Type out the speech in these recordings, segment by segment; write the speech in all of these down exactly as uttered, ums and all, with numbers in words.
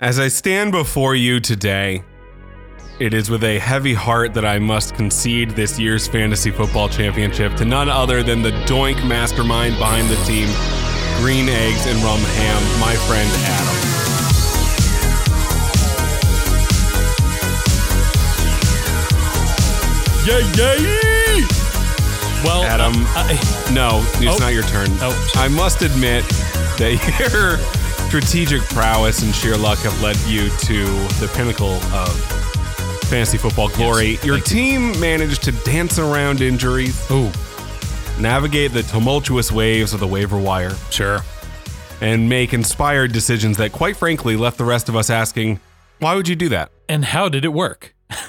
As I stand before you today, it is with a heavy heart that I must concede this year's fantasy football championship to none other than the doink mastermind behind the team, Green Eggs and Rum Ham, my friend Adam. Yeah, yeah. Well, Adam, uh, I, no, it's oh. not your turn. Oh, I must admit that your strategic prowess and sheer luck have led you to the pinnacle of fantasy football glory. Yes, your thank team you. managed to dance around injuries, Ooh, navigate the tumultuous waves of the waiver wire, sure. and make inspired decisions that, quite frankly, left the rest of us asking, why would you do that? And how did it work?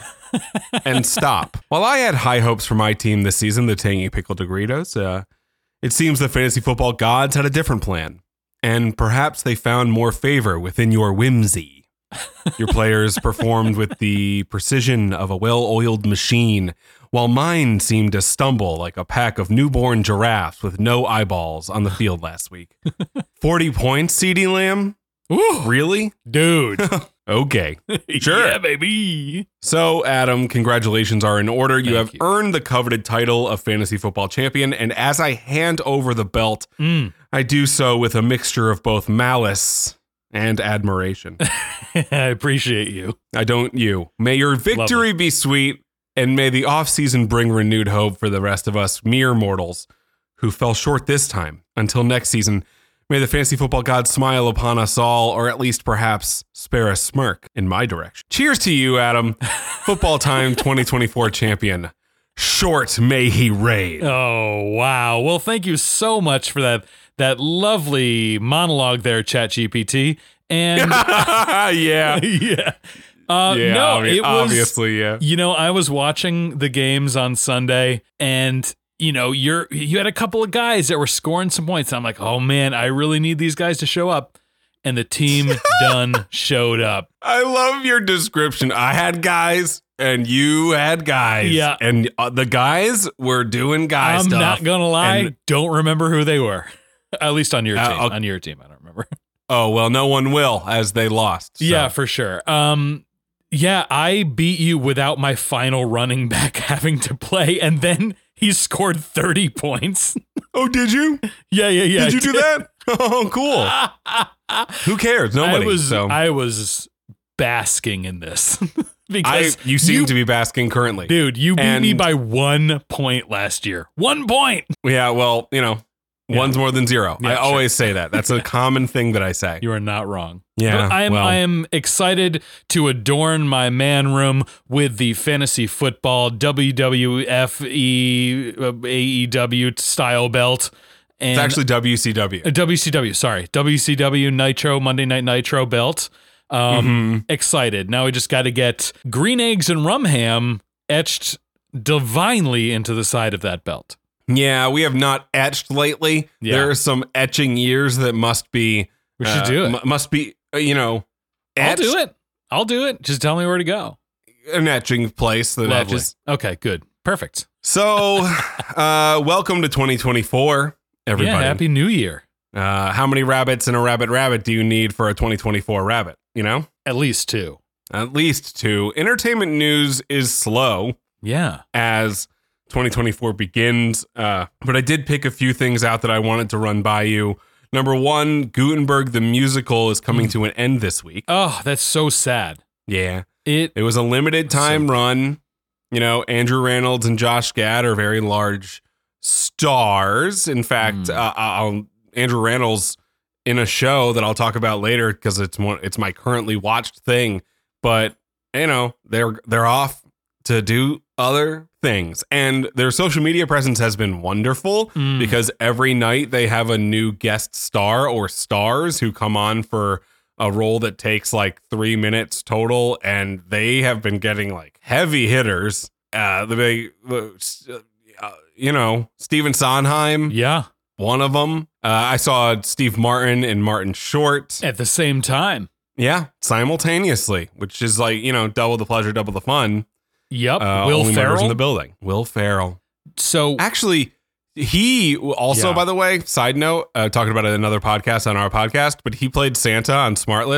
And stop. While I had high hopes for my team this season, the Tangy Pickle Degritos, uh, it seems the fantasy football gods had a different plan. And perhaps they found more favor within your whimsy. Your players performed with the precision of a well-oiled machine, while mine seemed to stumble like a pack of newborn giraffes with no eyeballs on the field last week. forty points, CeeDee Lamb? Ooh, Really? dude. Okay. Sure. Yeah, baby. So, Adam, congratulations are in order. You Thank have you. earned the coveted title of fantasy football champion. And as I hand over the belt, Mm. I do so with a mixture of both malice and admiration. I appreciate you. I don't you. May your victory Lovely. be sweet, and may the offseason bring renewed hope for the rest of us mere mortals who fell short this time. Until next season, may the fantasy football gods smile upon us all, or at least perhaps spare a smirk in my direction. Cheers to you, Adam. Football Time twenty twenty-four champion. Short may he reign. Oh, wow. Well, thank you so much for that that lovely monologue there, ChatGPT. And Yeah. yeah. Uh, Yeah, no, obvi- it was, obviously, yeah. You know, I was watching the games on Sunday, and you know, you're you had a couple of guys that were scoring some points. And I'm like, oh man, I really need these guys to show up. And the team done showed up. I love your description. I had guys and you had guys. Yeah. And uh, the guys were doing guy I'm stuff. not gonna lie, And- don't remember who they were. At least on your Uh, team. okay. On your team, I don't remember. Oh, well, no one will, as they lost. so. Yeah, for sure. Um, yeah, I beat you without my final running back having to play, and then he scored thirty points. Oh, did you? yeah, yeah, yeah. Did you do that? Oh, cool. Who cares? Nobody. I was, so. I was basking in this I, because you seem you, to be basking currently. dude, you beat me And- by one point last year. One point. Yeah, well, you know, Yeah. one's more than zero. Yeah, I sure. always say that. That's a common thing that I say. You are not wrong. Yeah, But I am well. I am excited to adorn my man room with the fantasy football W W F E uh, A E W style belt. And It's actually W C W. uh, W C W, sorry. W C W Nitro Monday Night Nitro belt. Um Mhm. excited. Now we just got to get Green Eggs and Rum Ham etched divinely into the side of that belt. Yeah, we have not etched lately. Yeah. There are some etching years that must be. We should uh, do it. mu- must be, uh, you know, I'll etched, do it. I'll do it. Just tell me where to go. An etching place that Lovely. etches. Okay, good. Perfect. So, uh, welcome to twenty twenty-four, everybody. Yeah, happy new year. uh, how many rabbits in a rabbit rabbit do you need for a twenty twenty-four rabbit? You know, At least two. at least two. Entertainment news is slow Yeah. as twenty twenty-four begins, uh, but I did pick a few things out that I wanted to run by you. Number one, Gutenberg the musical is coming Mm. to an end this week. Oh, that's so sad. Yeah, It it was a limited time So- run. You know, Andrew Reynolds and Josh Gad are very large stars. In fact, Mm. uh, I'll, Andrew Reynolds in a show that I'll talk about later because it's one, it's my currently watched thing. But you know, they're they're off to do other things, and their social media presence has been wonderful Mm. because every night they have a new guest star or stars who come on for a role that takes like three minutes total, and they have been getting like heavy hitters. Uh, the big, uh, you know, Steven Sondheim, yeah, one of them. Uh, I saw Steve Martin and Martin Short. at the same time. Yeah, simultaneously, which is like, you know, double the pleasure, double the fun. Yep. Uh, Will only members Ferrell. in the building. Will Ferrell. so Actually, he also, Yeah. by the way, side note, uh, talking about it in another podcast on our podcast, but he played Santa on Smartless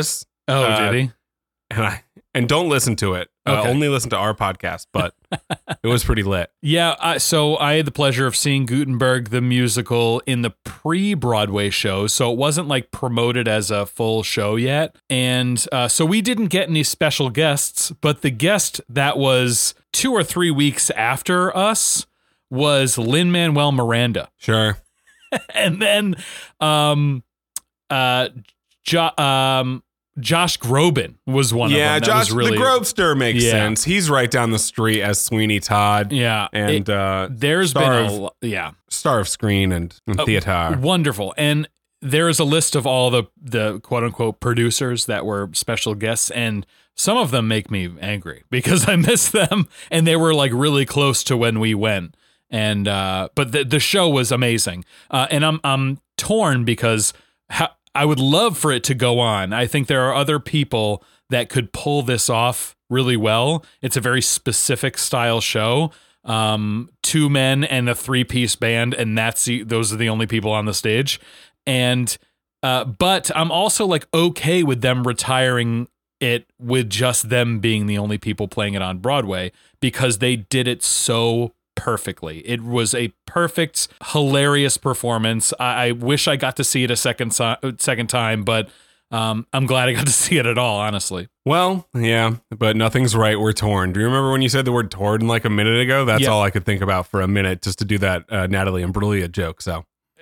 Oh, Uh, did he? And I and don't listen to it. Uh, Okay. only listen to our podcast, but it was pretty lit. Yeah, I, so I had the pleasure of seeing Gutenberg the musical in the pre-Broadway show, so it wasn't like promoted as a full show yet, and uh, so we didn't get any special guests. But the guest that was two or three weeks after us was Lin-Manuel Miranda, Sure. and then um, uh, jo- um, Josh Groban was one Yeah, of them. That Josh, was really, the Grobster makes Yeah. sense. He's right down the street as Sweeney Todd. yeah, And It- uh, there's star been a of- lo- yeah. star of screen and, and Oh, theater. Wonderful. And there is a list of all the the quote unquote producers that were special guests, and some of them make me angry because I miss them, and they were like really close to when we went. And uh, but the the show was amazing, uh, and I'm I'm torn because ha- I would love for it to go on. I think there are other people that could pull this off really well. It's a very specific style show. Um, two men and a three-piece band, and that's the, those are the only people on the stage. And uh, but I'm also like okay with them retiring it with just them being the only people playing it on Broadway because they did it so perfectly. It was a perfect, hilarious performance. I, I wish I got to see it a second si- second time, but um, I'm glad I got to see it at all. Honestly. Well, yeah, but nothing's right. We're torn. Do you remember when you said the word torn like a minute ago? That's Yeah. all I could think about for a minute just to do that uh, Natalie Imbruglia joke. So,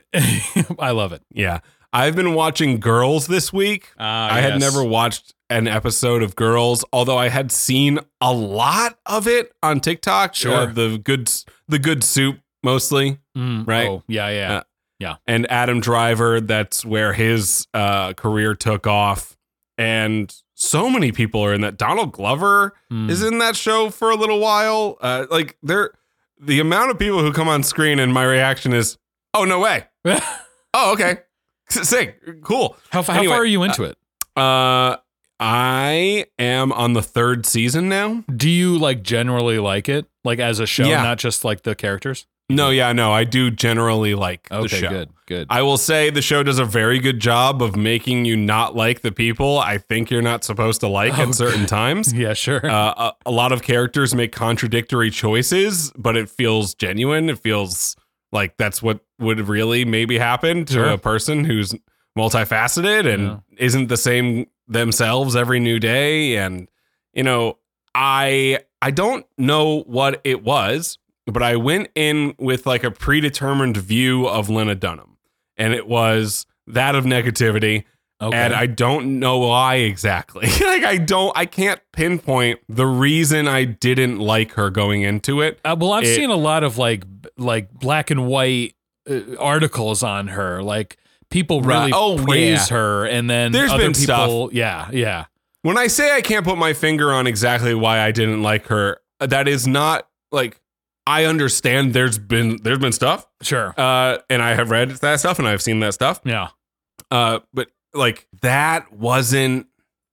I love it. yeah. I've been watching Girls this week. Uh, I had never watched an episode of Girls, although I had seen a lot of it on TikTok. Sure. Uh, the good the good soup mostly. Mm, Right. Oh, yeah, yeah. Uh, And Adam Driver, that's where his uh, career took off. And so many people are in that. Donald Glover Mm. is in that show for a little while. Uh, like there, the amount of people who come on screen, and my reaction is, "Oh no way! Oh okay, sick, cool." how, how Anyway, far are you into it? Uh, I am on the third season now. Do you like generally like it, like as a show, Yeah. not just like the characters? No, yeah, no, I do generally like the Okay, show. good, good. I will say the show does a very good job of making you not like the people I think you're not supposed to like Oh, at certain times. yeah, sure. Uh, a, a lot of characters make contradictory choices, but it feels genuine. It feels like that's what would really maybe happen to Sure. a person who's multifaceted and Yeah. isn't the same themselves every new day. And, you know, I I don't know what it was, but I went in with like a predetermined view of Lena Dunham, and it was that of negativity. okay. And I don't know why exactly. like I don't, I can't pinpoint the reason I didn't like her going into it. Uh, well, I've It- seen a lot of like b- like black and white uh, articles on her. Like people really Right. Oh, praise yeah. her, and then There's other been stuff. people, yeah, yeah, When I say I can't put my finger on exactly why I didn't like her, that is not like I understand. There's been there's been stuff, sure, uh, and I have read that stuff and I've seen that stuff. yeah, Uh, but like that wasn't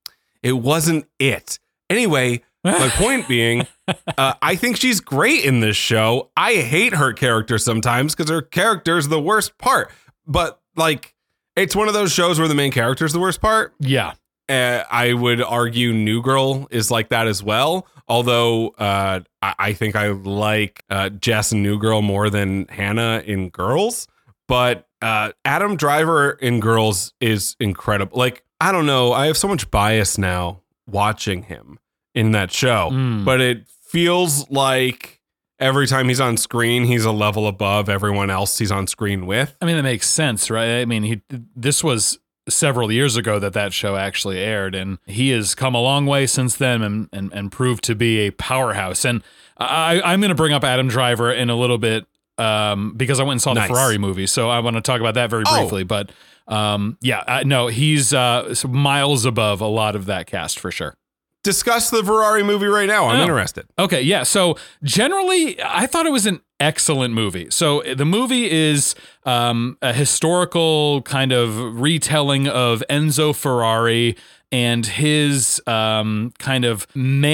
it wasn't it. Anyway, my point being, uh, I think she's great in this show. I hate her character sometimes because her character is the worst part. But like, it's one of those shows where the main character is the worst part. yeah. Uh, I would argue New Girl is like that as well. Although uh, I, I think I like uh, Jess and New Girl more than Hannah in Girls. But uh, Adam Driver in Girls is incredible. Like, I don't know. I have so much bias now watching him in that show. Mm. But it feels like every time he's on screen, he's a level above everyone else he's on screen with. I mean, that makes sense, right? I mean, he this was several years ago that that show actually aired, and he has come a long way since then and and, and proved to be a powerhouse. And I, I'm going to bring up Adam Driver in a little bit um, because I went and saw Nice. the Ferrari movie, so I want to talk about that very Oh. briefly. But um, yeah, I, no, he's uh, miles above a lot of that cast for sure. Discuss the Ferrari movie right now. I'm Oh. interested. Okay, yeah. So generally, I thought it was an excellent movie. So the movie is um, a historical kind of retelling of Enzo Ferrari and his um, kind of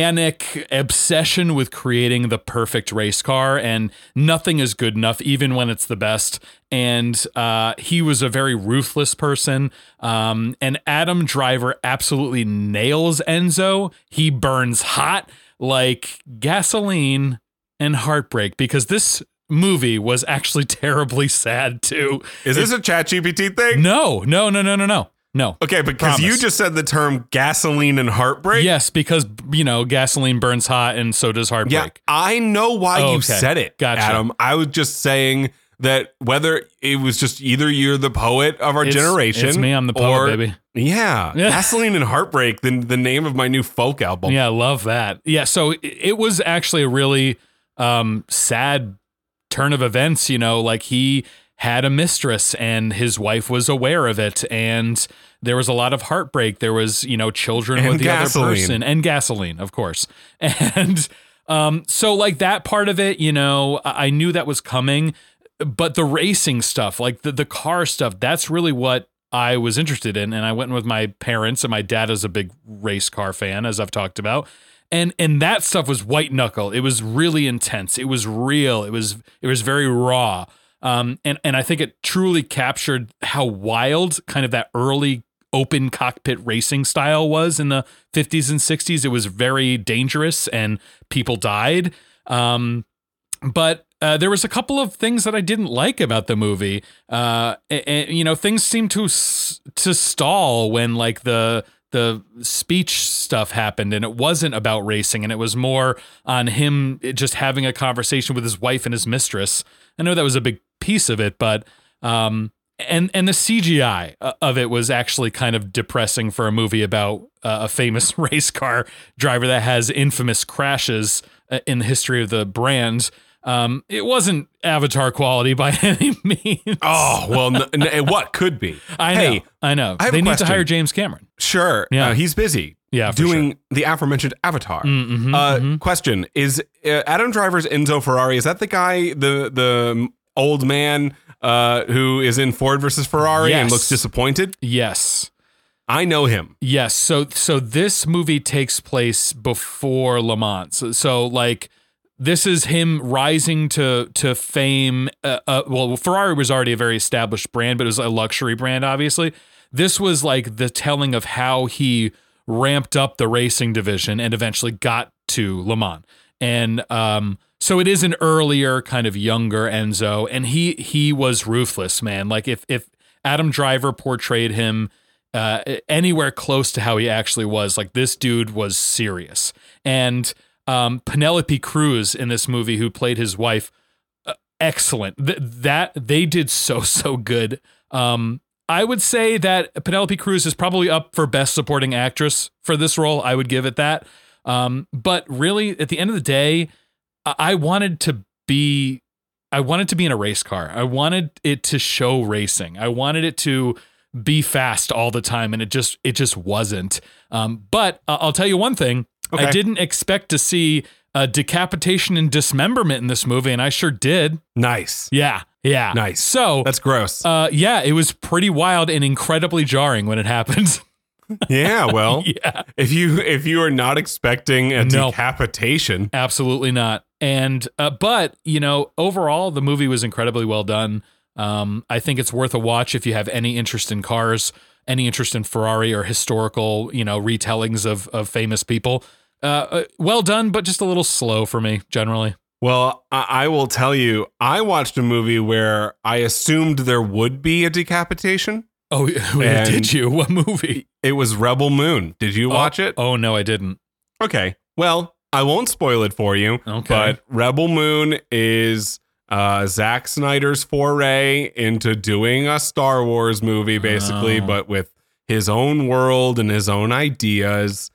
manic obsession with creating the perfect race car, and nothing is good enough, even when it's the best. And uh, he was a very ruthless person. Um, and Adam Driver absolutely nails Enzo. He burns hot like gasoline and heartbreak, because this movie was actually terribly sad too. Is this a ChatGPT thing? No, no, no, no, no, no. No. Okay, because Promise. you just said the term gasoline and heartbreak. Yes, because, you know, gasoline burns hot and so does heartbreak. Yeah, I know why Oh, you okay. said it, Gotcha. Adam. I was just saying that whether it was just either you're the poet of our It's- generation. it's me, I'm the poet, or, baby. Yeah, Yeah. gasoline and heartbreak, the, the name of my new folk album. Yeah, I love that. Yeah, so it- it was actually a really um, sad turn of events, you know, like he had a mistress and his wife was aware of it, and there was a lot of heartbreak. There was, you know, children And with the gasoline. other person, and gasoline, of course. And um, so like that part of it, you know, I I knew that was coming, but the racing stuff, like the, the car stuff, that's really what I was interested in. And I went with my parents, and my dad is a big race car fan, as I've talked about. And and that stuff was white knuckle. It was really intense. It was real. It was it was very raw. Um, and and I think it truly captured how wild kind of that early open cockpit racing style was in the fifties and sixties. It was very dangerous, and people died. Um, but uh, there was a couple of things that I didn't like about the movie. Uh, and, you know, things seemed to s- to stall when like the the speech stuff happened, and it wasn't about racing, and it was more on him just having a conversation with his wife and his mistress. I know that was a big piece of it, but um, and and the C G I of it was actually kind of depressing for a movie about uh, a famous race car driver that has infamous crashes uh, in the history of the brand. Um, it wasn't Avatar quality by any means. Oh, well, n- n- what could be? I know. Hey, I know. I have They a need question. to hire James Cameron. Sure. Yeah. Uh, he's busy. Yeah, for doing the aforementioned Avatar. Mm-hmm, uh, mm-hmm. Question: Is uh, Adam Driver's Enzo Ferrari? Is that the guy, the the old man uh, who is in Ford versus Ferrari and Yes. looks disappointed? Yes. I know him. Yes. So so this movie takes place before Le Mans. So, so like this is him rising to to fame. Uh, uh, well, Ferrari was already a very established brand, but it was a luxury brand, obviously. This was like the telling of how he ramped up the racing division and eventually got to Le Mans. And um, so it is an earlier kind of younger Enzo, and he he was ruthless, man. Like if if Adam Driver portrayed him uh, anywhere close to how he actually was, like this dude was serious. And um, Penelope Cruz in this movie, who played his wife, uh, excellent. Th- that they did so so good. Um, I would say that Penelope Cruz is probably up for Best Supporting Actress for this role. I would give it that. Um, but really, at the end of the day, I-, I wanted to be, I wanted to be in a race car. I wanted it to show racing. I wanted it to be fast all the time, and it just, it just wasn't. Um, but uh, I'll tell you one thing: Okay. I didn't expect to see a decapitation and dismemberment in this movie, and I sure did. Nice. Yeah, yeah, Nice. So That's gross. uh, yeah, it was pretty wild and incredibly jarring when it happened. yeah. Well, Yeah, if you if you are not expecting a No. decapitation, absolutely not. And uh, but you know, overall, the movie was incredibly well done. Um, I think it's worth a watch if you have any interest in cars, any interest in Ferrari or historical, you know, retellings of of famous people. Uh, uh, well done, but just a little slow for me generally. well, I, I will tell you, I watched a movie where I assumed there would be a decapitation. Oh, And- did you? What movie? It was Rebel Moon. Did you watch oh, it? Oh no, I didn't. Okay. Well, I won't spoil it for you. Okay. But Rebel Moon is uh, Zack Snyder's foray into doing a Star Wars movie, basically, Oh. but with his own world and his own ideas.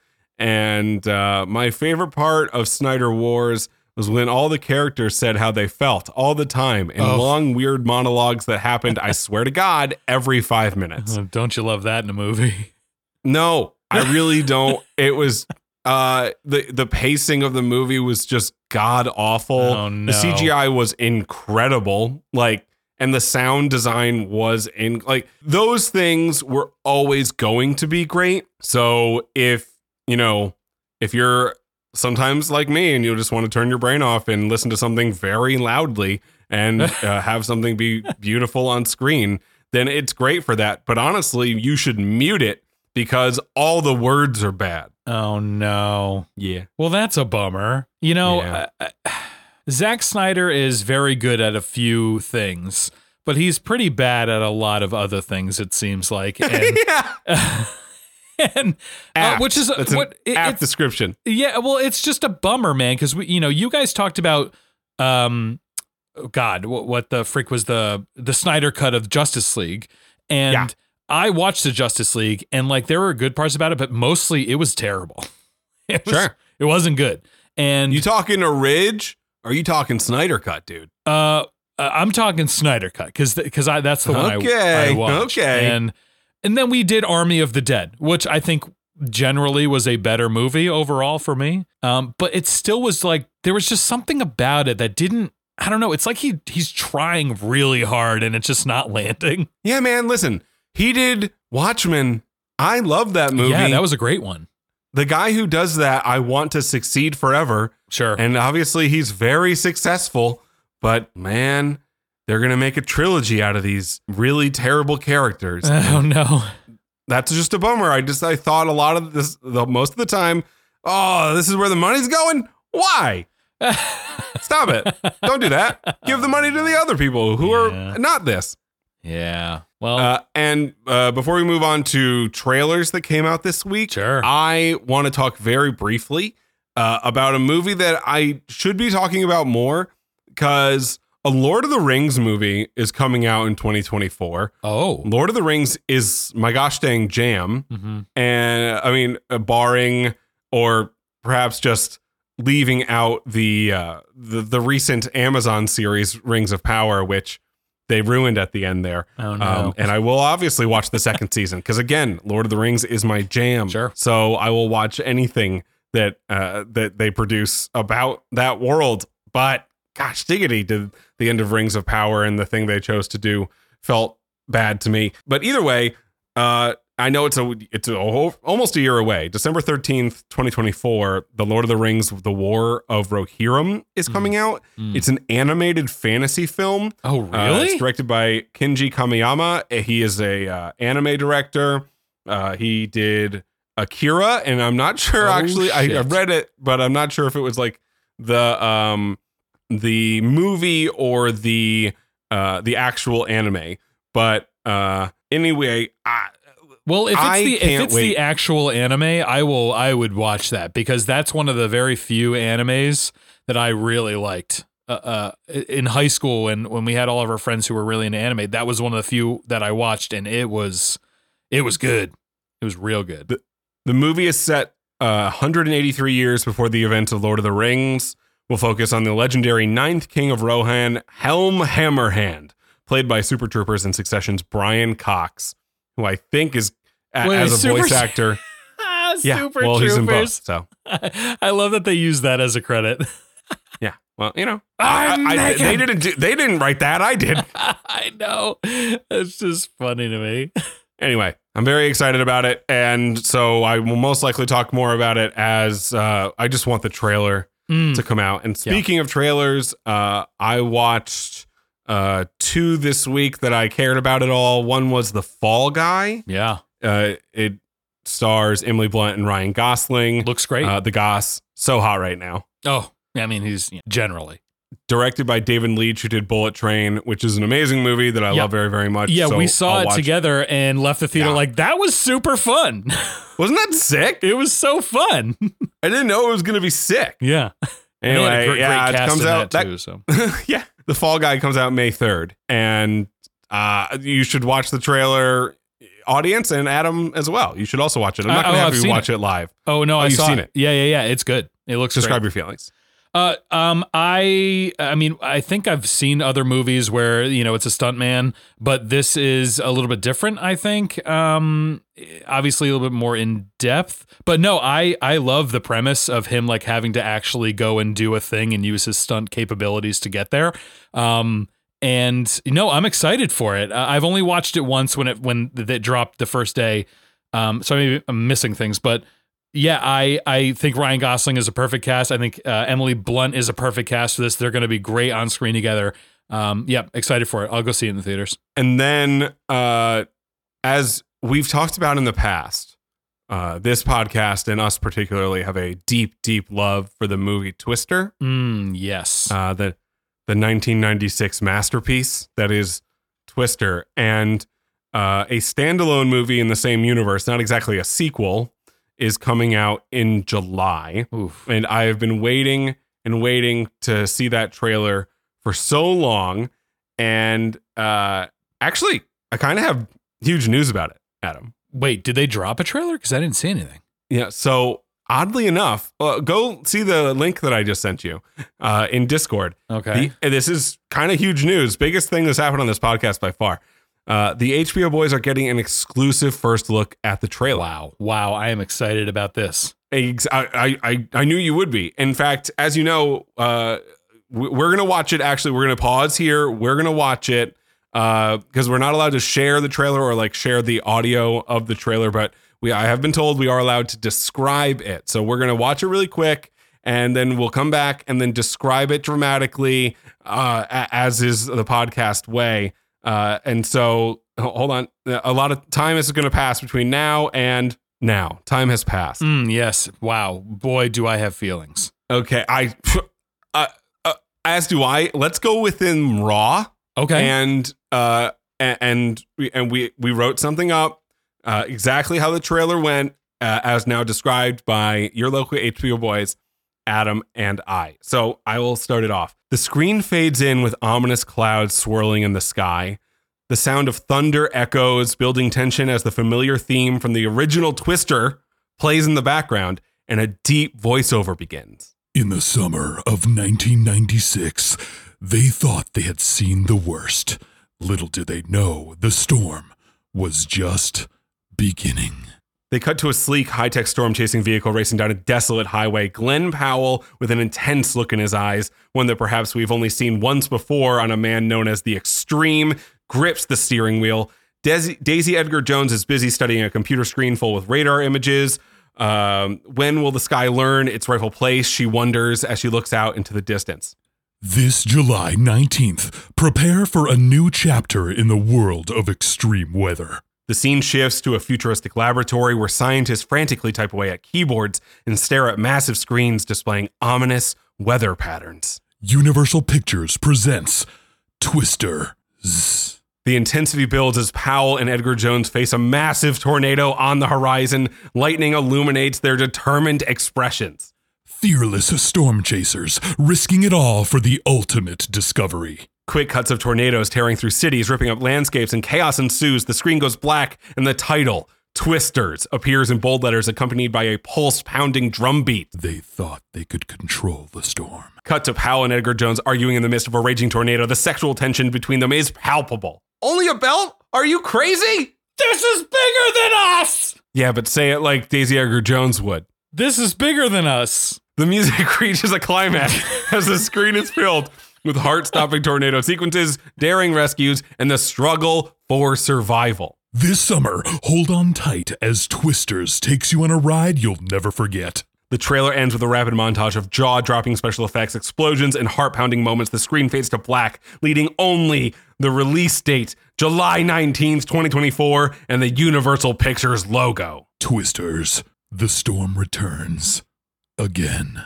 And uh, my favorite part of Snyder Wars was when all the characters said how they felt all the time in Oh. long, weird monologues that happened, I swear to God, every five minutes. Oh, don't you love that in a movie? No, I really don't. It was uh the the pacing of the movie was just god awful. Oh, no. The C G I was incredible. Like, and the sound design was in like those things were always going to be great. So if, you know, if you're sometimes like me and you just want to turn your brain off and listen to something very loudly and uh, have something be beautiful on screen, then it's great for that. But honestly, you should mute it because all the words are bad. Oh, no. Yeah. Well, that's a bummer. You know, Yeah. uh, Zack Snyder is very good at a few things, but he's pretty bad at a lot of other things, it seems like. And, yeah. and uh, which is That's what an it, apt it's, description. Yeah, well, it's just a bummer, man, because we, you know, you guys talked about, um, oh God, what, what the frick was the the Snyder cut of Justice League, and Yeah. I watched the Justice League, and like there were good parts about it, but mostly it was terrible. It was, Sure. it wasn't good. And You talking a Ridge? Or are you talking Snyder cut, dude? uh, I'm talking Snyder cut because because I that's the one Okay, I, I watched. okay. And and then we did Army of the Dead, which I think generally was a better movie overall for me. Um, but it still was like there was just something about it that didn't. I don't know. It's like he he's trying really hard and it's just not landing. Yeah, man, listen. He did Watchmen. I love that movie. Yeah, that was a great one. The guy who does that, I want to succeed forever. Sure. And obviously he's very successful, but man, they're going to make a trilogy out of these really terrible characters. Oh no. That's just a bummer. I just, I thought a lot of this, the most of the time, oh, this is where the money's going. Why? Stop it. Don't do that. Give the money to the other people who Yeah. are not this. Yeah. Well, Uh, and uh, before we move on to trailers that came out this week, Sure. I want to talk very briefly uh, about a movie that I should be talking about more because a Lord of the Rings movie is coming out in twenty twenty-four. oh. Lord of the Rings is my gosh dang jam. Mm-hmm. And I mean, uh, barring or perhaps just leaving out the, uh, the the recent Amazon series Rings of Power, which they ruined at the end there. Oh no. Um, and I will obviously watch the second season because, again, Lord of the Rings is my jam. Sure. So I will watch anything that uh, that they produce about that world. But gosh, diggity, did the end of Rings of Power and the thing they chose to do felt bad to me. But either way, uh, I know it's a it's a, almost a year away. December thirteenth, twenty twenty-four, The Lord of the Rings, The War of Rohirrim is coming out. Mm. It's an animated fantasy film. Oh Uh, really? it's directed by Kinji Kamiyama. He is a uh, anime director. Uh, he did Akira, and I'm not sure Oh, actually. I, I shit. read it, but I'm not sure if it was like the um the movie or the uh the actual anime. But uh anyway, I, Well, if it's I the if can't it's wait. the actual anime, I will I would watch that because that's one of the very few animes that I really liked. Uh, uh, in high school, and when we had all of our friends who were really into anime, that was one of the few that I watched, and it was it was good. It was real good. The movie is set uh, one hundred eighty-three years before the events of Lord of the Rings. We'll focus on the legendary Ninth King of Rohan, Helm Hammerhand, played by Super Troopers in Succession's Brian Cox, who I think is a- Wait, as a Super- voice actor. Ah, Yeah, Super well, he's in both. Troopers. So I love that they use that as a credit. yeah, well, you know, I'm I, I, naked. they didn't do, they didn't write that. I did. I know. It's just funny to me. Anyway, I'm very excited about it, and so I will most likely talk more about it as uh, I just want the trailer Mm. to come out. And speaking of trailers, uh, I watched uh, two this week that I cared about at all. One was The Fall Guy. Yeah. Uh, it stars Emily Blunt and Ryan Gosling. Looks great. Uh, the Goss, so hot right now. oh, I mean, he's yeah, generally. Directed by David Leitch, who did Bullet Train, which is an amazing movie that I Yeah. love very, very much. Yeah, So we saw I'll it watch- together and left the theater Yeah. like, that was super fun. Wasn't that sick? It was so fun. I didn't know it was going to be sick. Yeah. And they had a Anyway, great- yeah, great it cast comes in out. that That, too, so. yeah, The Fall Guy comes out May third, and uh, you should watch the trailer. Audience and Adam as well. You should also watch it. I'm not Uh, going to oh, have I've you seen watch it. live. Oh no, Oh, I you've saw seen it. it. Yeah, yeah, yeah. It's good. It looks Describe great. your feelings. Uh, um, I, I mean, I think I've seen other movies where you know it's a stuntman, but this is a little bit different. I think, um, obviously a little bit more in depth. But no, I, I love the premise of him like having to actually go and do a thing and use his stunt capabilities to get there. Um, and you know, I'm excited for it. Uh, I've only watched it once when it when it dropped the first day, um, so maybe I'm missing things. But yeah, I I think Ryan Gosling is a perfect cast. I think uh, Emily Blunt is a perfect cast for this. They're going to be great on screen together. Um, yeah, excited for it. I'll go see it in the theaters. And then, uh, as we've talked about in the past, uh, this podcast and us particularly have a deep, deep love for the movie Twister. Mm, yes. Uh, the the nineteen ninety-six masterpiece that is Twister, and uh, a standalone movie in the same universe, not exactly a sequel, is coming out in July. Oof. And I have been waiting and waiting to see that trailer for so long. And uh, actually, I kind of have huge news about it, Adam. Wait, did they drop a trailer? Because I didn't see anything. Yeah, so oddly enough, uh, go see the link that I just sent you uh, in Discord. Okay. The, this is kind of huge news. Biggest thing that's happened on this podcast by far. Uh, the H B O boys are getting an exclusive first look at the trailer. Wow. Wow. I am excited about this. I, I, I, I knew you would be. In fact, as you know, uh, we're going to watch it. Actually, we're going to pause here. We're going to watch it uh, because we're not allowed to share the trailer or like share the audio of the trailer. But we, I have been told we are allowed to describe it. So we're going to watch it really quick and then we'll come back and then describe it dramatically uh, as is the podcast way. Uh, and so hold on. A lot of time is going to pass between now and now. Time has passed. Mm, yes. Wow. Boy, do I have feelings. Okay. I, uh, uh, as do I. Let's go within Raw. Okay. And, uh, and, and we, and we, we wrote something up, uh, exactly how the trailer went, uh, as now described by your local H B O boys, Adam and I. So I will start it off. The screen fades in with ominous clouds swirling in the sky. The sound of thunder echoes, building tension as the familiar theme from the original Twister plays in the background, and a deep voiceover begins. In the summer of nineteen ninety-six, they thought they had seen the worst. Little did they know the storm was just beginning. They cut to a sleek, high-tech storm-chasing vehicle racing down a desolate highway. Glenn Powell with an intense look in his eyes, one that perhaps we've only seen once before on a man known as the Extreme, grips the steering wheel. Daisy, Daisy Edgar Jones is busy studying a computer screen full with radar images. Um, when will the sky learn its rightful place? She wonders as she looks out into the distance. This July nineteenth, prepare for a new chapter in the world of extreme weather. The scene shifts to a futuristic laboratory where scientists frantically type away at keyboards and stare at massive screens displaying ominous weather patterns. Universal Pictures presents Twister. Zzz. The intensity builds as Powell and Edgar Jones face a massive tornado on the horizon. Lightning illuminates their determined expressions. Fearless storm chasers, risking it all for the ultimate discovery. Quick cuts of tornadoes tearing through cities, ripping up landscapes, and chaos ensues. The screen goes black, and the title, Twisters, appears in bold letters accompanied by a pulse-pounding drum beat. They thought they could control the storm. Cut to Powell and Edgar Jones arguing in the midst of a raging tornado. The sexual tension between them is palpable. Only a belt? Are you crazy? This is bigger than us! Yeah, but say it like Daisy Edgar Jones would. This is bigger than us. The music reaches a climax as the screen is filled with heart-stopping tornado sequences, daring rescues, and the struggle for survival. This summer, hold on tight as Twisters takes you on a ride you'll never forget. The trailer ends with a rapid montage of jaw-dropping special effects, explosions, and heart-pounding moments. The screen fades to black, leading only the release date, July nineteenth, twenty twenty-four, and the Universal Pictures logo. Twisters, the storm returns. Again.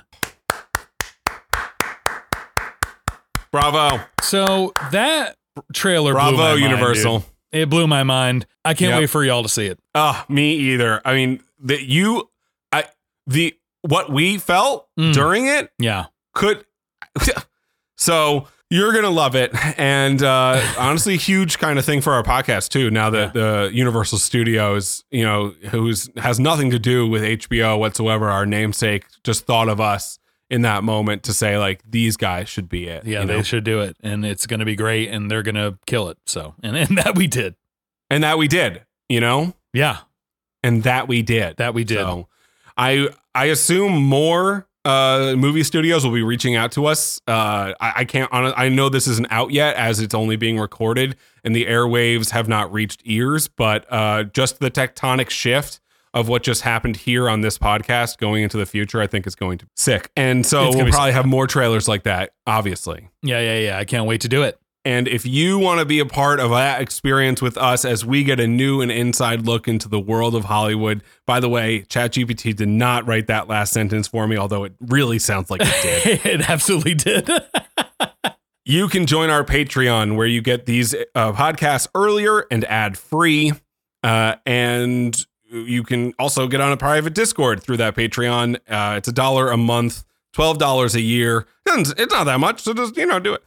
Bravo. So that trailer blew Bravo, my mind, Universal. dude. It blew my mind. I can't Yep. wait for y'all to see it. Oh, me either. I mean, that you, I, the, what we felt Mm. during it Yeah. could, so you're going to love it. And uh, honestly, huge kind of thing for our podcast too. Now that the Universal Studios, you know, who's has nothing to do with H B O whatsoever, our namesake, just thought of us in that moment to say like, these guys should be it. Yeah, you they know? should do it. And it's going to be great. And they're going to kill it. So, and, and that we did. And that we did, you know, Yeah. and that we did. That we did. So I, I assume more uh, movie studios will be reaching out to us. Uh, I, I can't. I know this isn't out yet, as it's only being recorded, and the airwaves have not reached ears. But uh, just the tectonic shift of what just happened here on this podcast going into the future, I think is going to be sick. And so we'll probably have more trailers like that, obviously. Yeah, yeah, yeah. I can't wait to do it. And if you want to be a part of that experience with us as we get a new and inside look into the world of Hollywood, by the way, ChatGPT did not write that last sentence for me, although it really sounds like it did. It absolutely did. You can join our Patreon where you get these uh, podcasts earlier and ad free. Uh, and you can also get on a private Discord through that Patreon. Uh, it's a dollar a month, twelve dollars a year. It's not that much, so just, you know, do it.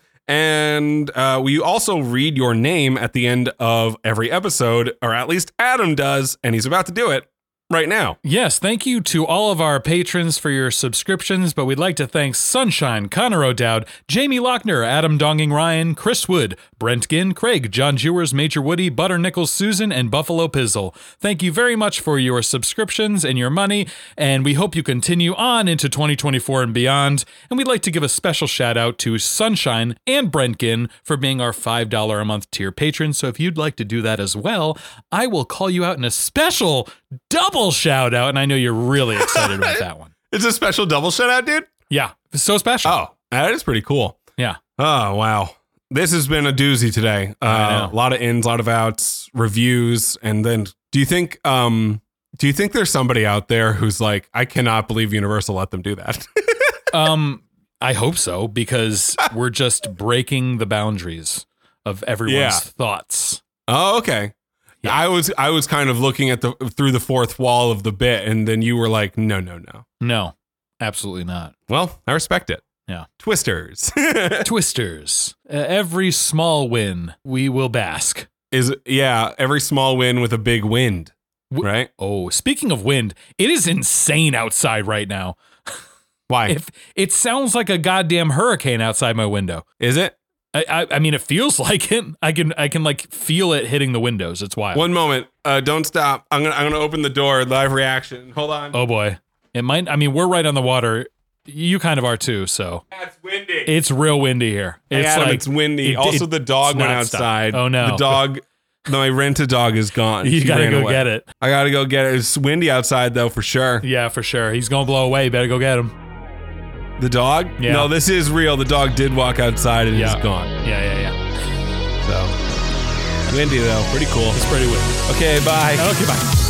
And uh, we also read your name at the end of every episode, or at least Adam does, and he's about to do it right now. Yes, thank you to all of our patrons for your subscriptions, but we'd like to thank Sunshine, Connor O'Dowd, Jamie Lochner, Adam Donging Ryan, Chris Wood, Brent Ginn, Craig, John Jewers, Major Woody, Butter Nichols, Susan, and Buffalo Pizzle. Thank you very much for your subscriptions and your money, and we hope you continue on into twenty twenty-four and beyond. And we'd like to give a special shout out to Sunshine and Brent Ginn for being our five dollars a month tier patrons. So if you'd like to do that as well, I will call you out in a special double shout out, and I know you're really excited about that one. It's a special double shout out, dude? Yeah, it's so special. Oh, that is pretty cool. Yeah. Oh, wow. This has been a doozy today. Uh, a lot of ins, a lot of outs, reviews, and then do you think um do you think there's somebody out there who's like, I cannot believe Universal let them do that? um, I hope so, because we're just breaking the boundaries of everyone's Yeah. thoughts. Oh, okay. Yeah. I was I was kind of looking at the through the fourth wall of the bit, and then you were like, no, no, no. No, absolutely not. Well, I respect it. Yeah. Twisters. Twisters. Uh, every small win, we will bask. Is yeah, every small win with a big wind, right? Oh, speaking of wind, it is insane outside right now. Why? If it sounds like a goddamn hurricane outside my window. Is it? I, I I mean, it feels like it. I can I can like feel it hitting the windows. It's wild. One moment. Uh, don't stop. I'm gonna I'm gonna open the door. Live reaction. Hold on. Oh boy, it might. I mean, we're right on the water. You kind of are too. So it's windy. It's real windy here. It's It's Adam, like it's windy. it- also, it- the dog it's went not outside. stopped. Oh, no. The dog. My rented dog is gone. You She gotta ran go away. get it. I gotta go get it. It's windy outside though, for sure. Yeah, for sure. He's gonna blow away. Better go get him. The dog? Yeah. No, this is real. The dog did walk outside and Yeah. is gone. Yeah, yeah, yeah. So windy though, pretty cool. It's pretty windy. Okay, bye. Okay, bye.